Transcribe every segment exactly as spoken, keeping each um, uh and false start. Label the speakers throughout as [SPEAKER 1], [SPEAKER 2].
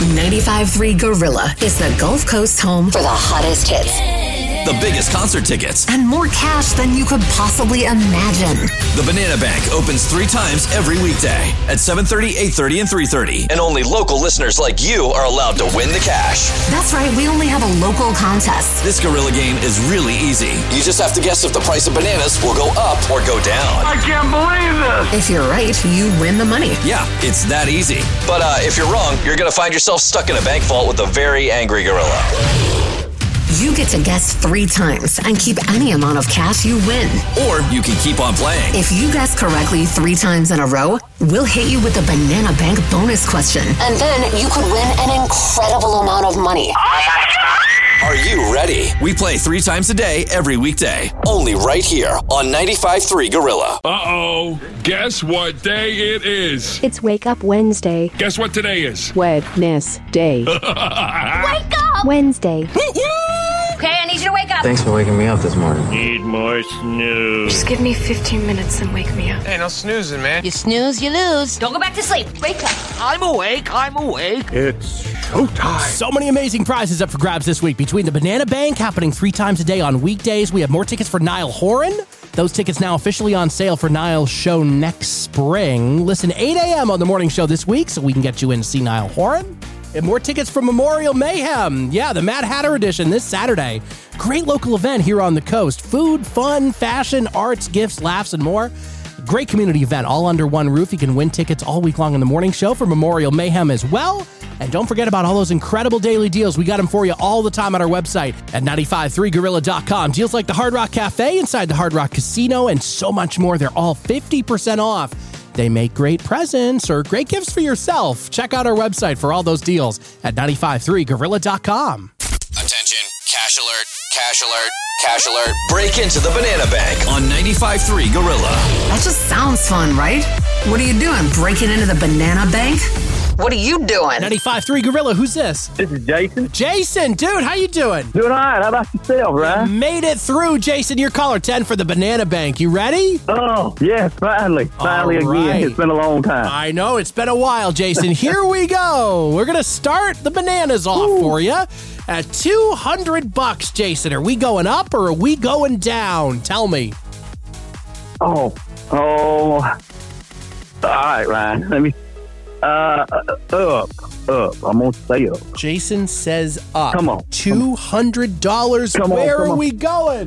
[SPEAKER 1] ninety-five point three Gorilla is the Gulf Coast home for the hottest hits.
[SPEAKER 2] The biggest concert tickets.
[SPEAKER 1] And more cash than you could possibly imagine.
[SPEAKER 2] The Banana Bank opens three times every weekday at seven thirty, eight thirty, and three thirty. And only local listeners like you are allowed to win the cash.
[SPEAKER 1] That's right, we only have a local contest.
[SPEAKER 2] This Gorilla game is really easy. You just have to guess if the price of bananas will go up or go down.
[SPEAKER 3] I can't believe this!
[SPEAKER 1] If you're right, you win the money.
[SPEAKER 2] Yeah, it's that easy. But uh, if you're wrong, you're going to find yourself stuck in a bank vault with a very angry gorilla.
[SPEAKER 1] You get to guess three times and keep any amount of cash you win.
[SPEAKER 2] Or you can keep on playing.
[SPEAKER 1] If you guess correctly three times in a row, we'll hit you with the Banana Bank bonus question. And then you could win an incredible amount of money.
[SPEAKER 3] Oh my God!
[SPEAKER 2] Are you ready? We play three times a day, every weekday. Only right here on ninety-five point three Gorilla.
[SPEAKER 4] Uh-oh. Guess what day it is?
[SPEAKER 5] It's Wake Up Wednesday.
[SPEAKER 4] Guess what today is?
[SPEAKER 5] Wednesday.
[SPEAKER 6] Wake up!
[SPEAKER 5] Wednesday.
[SPEAKER 6] Okay, I need you to wake up.
[SPEAKER 7] Thanks for waking me up this morning.
[SPEAKER 4] Need more snooze.
[SPEAKER 8] Just give me fifteen minutes and wake me up.
[SPEAKER 9] Hey, no snoozing, man.
[SPEAKER 6] You snooze, you lose. Don't go back to sleep. Wake up.
[SPEAKER 9] I'm awake. I'm awake.
[SPEAKER 4] It's showtime.
[SPEAKER 10] So many amazing prizes up for grabs this week between the Banana Bank happening three times a day on weekdays. We have more tickets for Niall Horan. Those tickets now officially on sale for Niall's show next spring. Listen, eight a.m. on the morning show this week so we can get you in to see Niall Horan. And more tickets for Memorial Mayhem. Yeah, the Mad Hatter edition this Saturday. Great local event here on the coast. Food, fun, fashion, arts, gifts, laughs, and more. Great community event all under one roof. You can win tickets all week long in the morning show for Memorial Mayhem as well. And don't forget about all those incredible daily deals. We got them for you all the time at our website at nine five three gorilla dot com. Deals like the Hard Rock Cafe inside the Hard Rock Casino and so much more. They're all fifty percent off. They make great presents or great gifts for yourself. Check out our website for all those deals at nine five three gorilla dot com.
[SPEAKER 2] Attention, cash alert, cash alert, cash alert. Break into the Banana Bank on ninety-five point three Gorilla.
[SPEAKER 1] That just sounds fun, right? What are you doing, breaking into the Banana Bank? What are you doing?
[SPEAKER 10] ninety-five point three Gorilla, who's this?
[SPEAKER 3] This is Jason.
[SPEAKER 10] Jason, dude, how you doing?
[SPEAKER 3] Doing all right. How about yourself, Ryan?
[SPEAKER 10] Made it through, Jason. You're caller ten for the Banana Bank. You ready?
[SPEAKER 3] Oh, yes, finally. Finally
[SPEAKER 10] All
[SPEAKER 3] again.
[SPEAKER 10] right.
[SPEAKER 3] It's been a long time.
[SPEAKER 10] I know, it's been a while, Jason. Here we go. We're going to start the bananas off Ooh. for you at two hundred bucks, Jason. Are we going up or are we going down? Tell me.
[SPEAKER 3] Oh, oh. All right, Ryan. Let me. Uh, up, up. I'm gonna say up.
[SPEAKER 10] Jason says up.
[SPEAKER 3] Come on.
[SPEAKER 10] two hundred dollars.
[SPEAKER 3] Come on,
[SPEAKER 10] Where
[SPEAKER 3] come
[SPEAKER 10] are
[SPEAKER 3] on.
[SPEAKER 10] we going?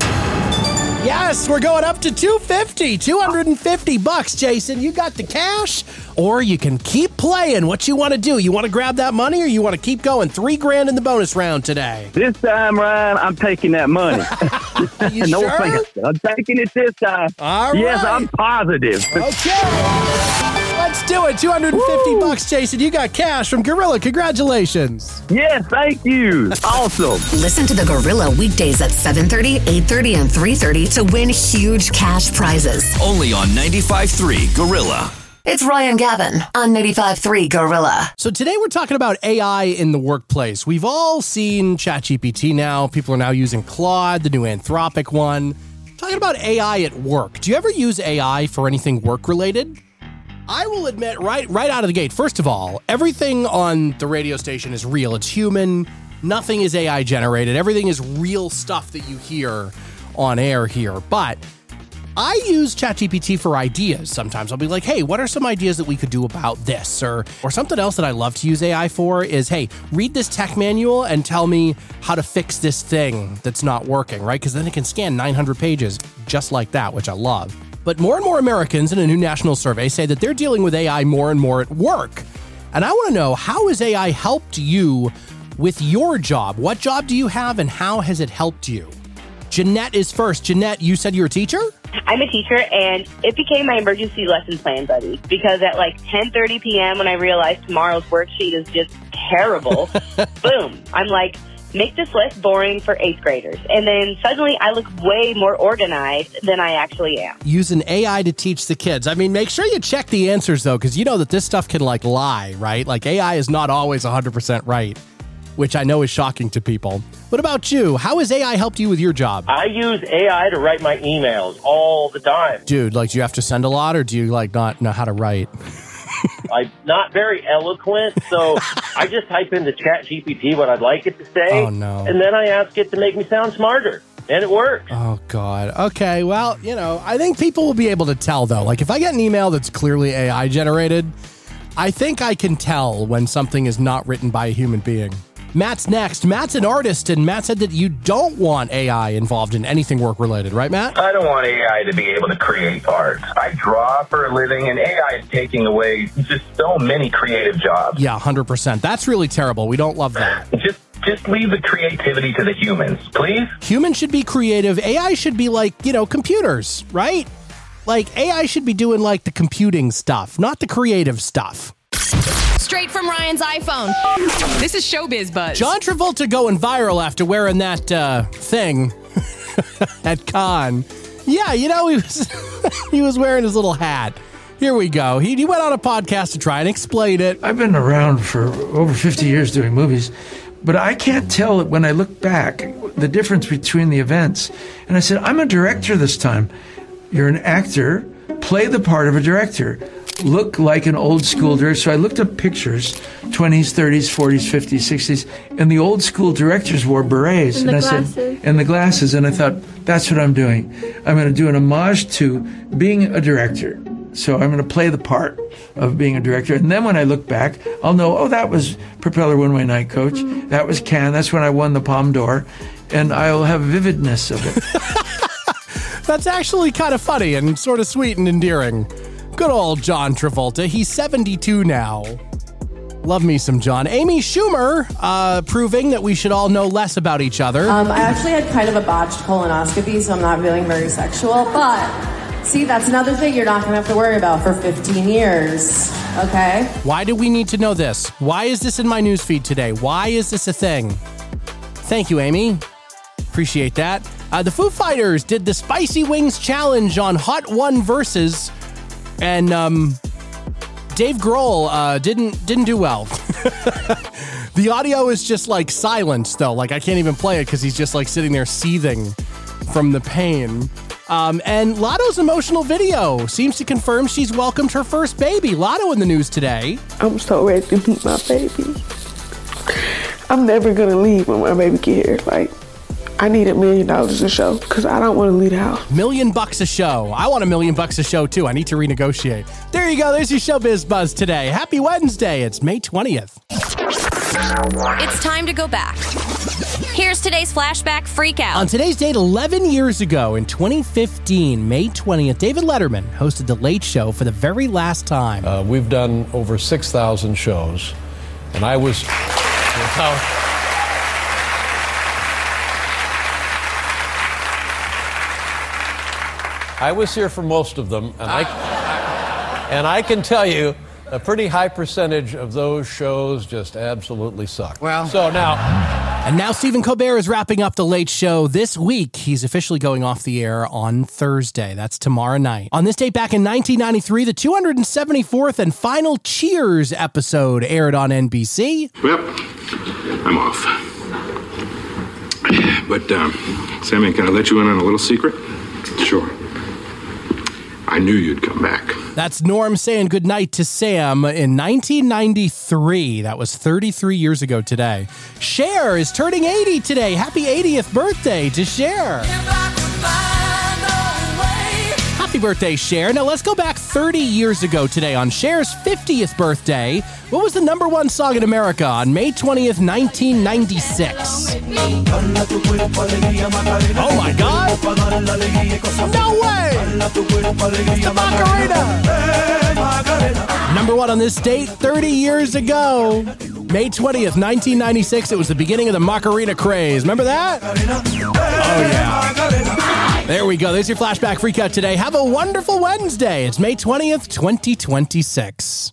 [SPEAKER 10] Yes, we're going up to two hundred fifty. two hundred fifty bucks, Jason. You got the cash, or you can keep playing. What you want to do? You want to grab that money, or you want to keep going? Three grand in the bonus round today.
[SPEAKER 3] This time, Ryan, I'm taking that money.
[SPEAKER 10] You
[SPEAKER 3] no
[SPEAKER 10] sure?
[SPEAKER 3] offense. I'm taking it this time.
[SPEAKER 10] All
[SPEAKER 3] yes,
[SPEAKER 10] right.
[SPEAKER 3] I'm positive.
[SPEAKER 10] Okay. Let's do it. two hundred fifty
[SPEAKER 3] Woo.
[SPEAKER 10] bucks, Jason. You got cash from Gorilla. Congratulations.
[SPEAKER 3] Yes, thank you. Awesome.
[SPEAKER 1] Listen to the Gorilla weekdays at seven thirty, eight thirty, and three thirty to win huge cash prizes.
[SPEAKER 2] Only on ninety-five point three Gorilla.
[SPEAKER 1] It's Ryan Gavin on ninety-five point three Gorilla.
[SPEAKER 10] So today we're talking about A I in the workplace. We've all seen ChatGPT now. People are now using Claude, the new Anthropic one. Talking about A I at work. Do you ever use A I for anything work-related? I will admit right right out of the gate, first of all, everything on the radio station is real. It's human. Nothing is A I generated. Everything is real stuff that you hear on air here. But I use ChatGPT for ideas sometimes. I'll be like, hey, what are some ideas that we could do about this? Or or something else that I love to use A I for is, hey, read this tech manual and tell me how to fix this thing that's not working, right? Because then it can scan nine hundred pages just like that, which I love. But more and more Americans in a new national survey say that they're dealing with A I more and more at work. And I want to know, how has A I helped you with your job? What job do you have and how has it helped you? Jeanette is first. Jeanette, you said you're a teacher?
[SPEAKER 11] I'm a teacher, and it became my emergency lesson plan buddy because at like ten thirty p.m. when I realized tomorrow's worksheet is just terrible, boom, I'm like, make this less boring for eighth graders. And then suddenly I look way more organized than I actually am.
[SPEAKER 10] Using A I to teach the kids. I mean, make sure you check the answers, though, because you know that this stuff can, like, lie, right? Like, A I is not always one hundred percent right, which I know is shocking to people. What about you? How has A I helped you with your job?
[SPEAKER 12] I use A I to write my emails all the time.
[SPEAKER 10] Dude, like, do you have to send a lot, or do you, like, not know how to write?
[SPEAKER 12] I'm not very eloquent, so I just type into ChatGPT what I'd like it to say.
[SPEAKER 10] Oh, no.
[SPEAKER 12] And then I ask it to make me sound smarter. And it works.
[SPEAKER 10] Oh, God. Okay, well, you know, I think people will be able to tell, though. Like, if I get an email that's clearly A I generated, I think I can tell when something is not written by a human being. Matt's next. Matt's an artist, and Matt said that you don't want A I involved in anything work-related, right, Matt?
[SPEAKER 7] I don't want A I to be able to create art. I draw for a living, and A I is taking away just so many creative jobs.
[SPEAKER 10] Yeah, one hundred percent. That's really terrible. We don't love that.
[SPEAKER 7] Just just leave the creativity to the humans, please.
[SPEAKER 10] Humans should be creative. A I should be like, you know, computers, right? Like, A I should be doing, like, the computing stuff, not the creative stuff.
[SPEAKER 13] Straight from Ryan's iPhone. This is Showbiz Buzz.
[SPEAKER 10] John Travolta going viral after wearing that uh, thing at Cannes. Yeah, you know, he was he was wearing his little hat. Here we go. He, he went on a podcast to try and explain it.
[SPEAKER 14] I've been around for over fifty years doing movies, but I can't tell when I look back the difference between the events. And I said, I'm a director this time. You're an actor. Play the part of a director. Look like an old school director. So I looked up pictures, twenties, thirties, forties, fifties, sixties, and the old school directors wore berets.
[SPEAKER 15] And,
[SPEAKER 14] and
[SPEAKER 15] the
[SPEAKER 14] I
[SPEAKER 15] glasses.
[SPEAKER 14] said, and the glasses. And I thought, that's what I'm doing. I'm going to do an homage to being a director. So I'm going to play the part of being a director. And then when I look back, I'll know, oh, that was Propeller One Way Night Coach. Mm. That was Cannes. That's when I won the Palme d'Or. And I'll have vividness of it.
[SPEAKER 10] That's actually kind of funny and sort of sweet and endearing. Good old John Travolta. He's seventy-two now. Love me some John. Amy Schumer, uh, proving that we should all know less about each other.
[SPEAKER 16] Um, I actually had kind of a botched colonoscopy, so I'm not feeling very sexual. But, see, that's another thing you're not going to have to worry about for fifteen years. Okay?
[SPEAKER 10] Why do we need to know this? Why is this in my newsfeed today? Why is this a thing? Thank you, Amy. Appreciate that. Uh, the Foo Fighters did the Spicy Wings Challenge on Hot One Versus. And um, Dave Grohl uh, didn't didn't do well. The audio is just like silent, though. Like I can't even play it because he's just like sitting there seething from the pain. Um, and Lotto's emotional video seems to confirm she's welcomed her first baby. Lotto in the news today.
[SPEAKER 15] I'm so ready to meet my baby. I'm never gonna leave when my baby get here. Like, I need a million dollars a show because I don't want to leave the house.
[SPEAKER 10] Million bucks a show. I want a million bucks a show, too. I need to renegotiate. There you go. There's your Showbiz Buzz today. Happy Wednesday. It's May twentieth.
[SPEAKER 13] It's time to go back. Here's today's flashback freakout.
[SPEAKER 10] On today's date, eleven years ago, in twenty fifteen, May twentieth, David Letterman hosted The Late Show for the very last time.
[SPEAKER 17] Uh, we've done over six thousand shows, and I was... Without, I was here for most of them, and I, and I can tell you a pretty high percentage of those shows just absolutely suck.
[SPEAKER 10] Well,
[SPEAKER 17] so now...
[SPEAKER 10] And now Stephen Colbert is wrapping up The Late Show this week. He's officially going off the air on Thursday. That's tomorrow night. On this date back in nineteen ninety-three, the two hundred seventy-fourth and final Cheers episode aired on N B C.
[SPEAKER 18] Well, I'm off. But, um, Sammy, can I let you in on a little secret? Sure. I knew you'd come back.
[SPEAKER 10] That's Norm saying goodnight to Sam in nineteen ninety-three. That was thirty-three years ago today. Cher is turning eighty today. Happy eightieth birthday to Cher. Happy birthday, Cher. Now let's go back thirty years ago today on Cher's fiftieth birthday. What was the number one song in America on May twentieth, nineteen ninety-six? Oh my God! No way! The Macarena! Number one on this date thirty years ago. May twentieth, nineteen ninety-six. It was the beginning of the Macarena craze. Remember that? Oh yeah. There we go. There's your flashback freakout today. Have a wonderful Wednesday. It's May twentieth, twenty twenty-six.